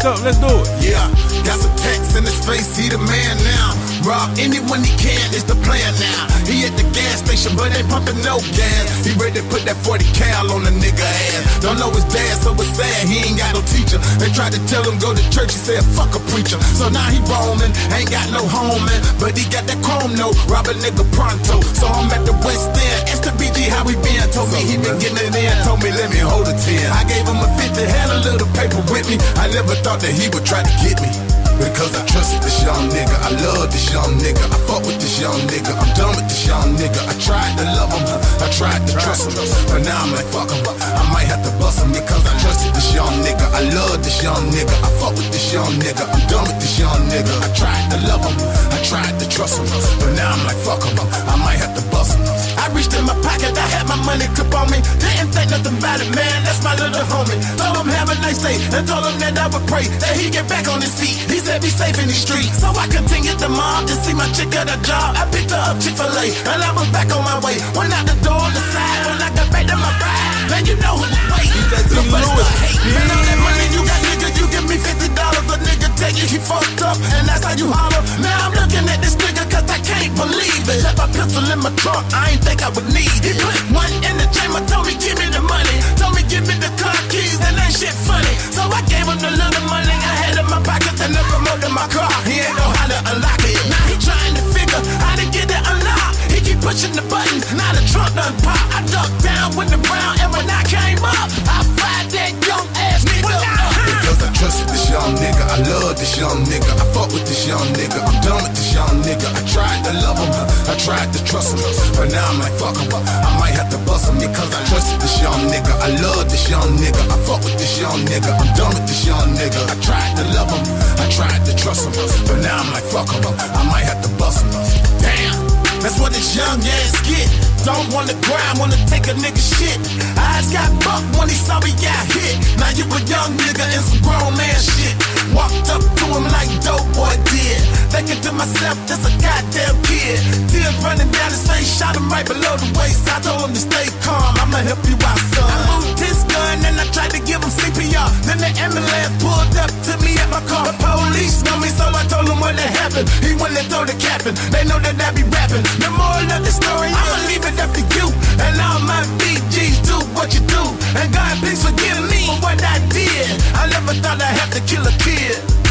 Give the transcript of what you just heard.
next up, let's do it. Yeah, got some tats in his face, he the man now. Rob anyone he can, it's the plan now. He at the gas station, but ain't pumping no gas. He ready to put that 40 cal on a nigga ass. Don't know his dad, so it's sad, he ain't got no teacher. They tried to tell him go to church, he said fuck a preacher. So now he roaming, ain't got no home, man. But he got that chrome note, rob a nigga pronto. So I'm at the West End, it's the BG, how we been. Told me he been getting it in, told me let me hold a 10. I gave him a 50, had a little paper with me. I never thought that he would try to get me. Because I trusted this young nigga, I love this young nigga, I fuck with this young nigga, I'm done with this young nigga. I tried to love him, I tried to trust him, but now I'm like fuck him, I might have to bust him. Because I trusted this young nigga, I love this young nigga, I fuck with this young nigga, I'm done with this young nigga. I tried to love him, I tried to trust him, but now I'm like fuck him, I might have to bust him. I reached in my pocket, I had my money clip on me, didn't think nothing about it, man, that's my little homie. Told him have a nice day, and told him that I would pray that he get back on his feet. He said be safe in these streets. So I continued to mob to see my chick at a job. I picked her up Chick-fil-A, and I was back on my way. Went out the door on the side, when I got back to my ride, man, you know who was waiting. Nobody still hate. Man, all that money you got, nigga, you give me $50. A nigga take it, he fucked up, and that's how you holler. Now I'm looking at this nigga, cause I can't believe it. Left my pistol in my trunk, I ain't think I would need it. He put one in the chamber, told me give me the money. Told me give me the car keys, and ain't shit funny. So I gave him the little money I had in my pocket, and the remote in my car. He ain't know how to unlock it. Now he trying to figure how to get it unlocked. He keep pushing the buttons, now the trunk done pop. I ducked down with the brown, and when I came up, I fired that young ass nigga. Because I trusted this young nigga, I love this young nigga, I fuck with this young nigga, I'm done with this young nigga. I tried to love him, I tried to trust him, but now I'm like fuck him, I might have to bust him. Because I trusted this young nigga, I love this young nigga, I fuck with this young nigga, I'm done with this young nigga. I tried to love him, I tried to trust him, but now I'm like fuck him, I might have to bust him. Damn, that's what this young ass get. Don't wanna grind, wanna take a nigga shit. Eyes got bucked when he saw me got hit. Now you a young nigga in some grown man shit. Walked up to him like dope boy did. Thinking to myself, this a goddamn kid. Tears running down his face, shot him right below the waist. I told him to stay calm, I'ma help you out, son. I moved his gun and I tried to give him CPR. Then the ambulance pulled up to me at my car. The police know me, so I told him what had happened. He went and throw the cabin, they know that I be rapping. The moral of the story, I'ma leave it up to you. And all my BGs do what you do. And God please forgive me for what I did. I never thought I'd have to kill a kid.